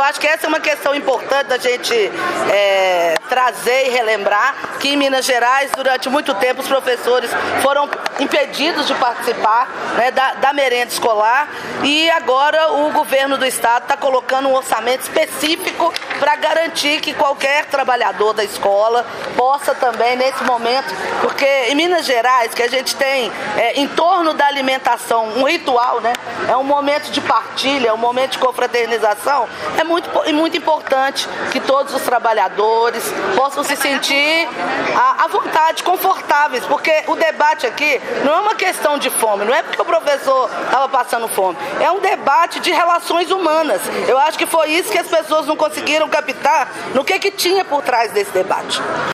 eu acho que essa é uma questão importante da gente trazer e relembrar que em Minas Gerais, durante muito tempo, os professores foram impedidos de participar, né, da merenda escolar, e agora o governo do estado está colocando um orçamento específico para garantir que qualquer trabalhador da escola possa também, nesse momento, porque em Minas Gerais, que a gente tem em torno da alimentação um ritual, né, é um momento de partilha, é um momento de confraternização, é muito importante que todos os trabalhadores possam se sentir à vontade, confortáveis, porque o debate aqui não é uma questão de fome, não é porque o professor estava passando fome, é um debate de relações humanas. Eu acho que foi isso que as pessoas não conseguiram captar no que tinha por trás desse debate.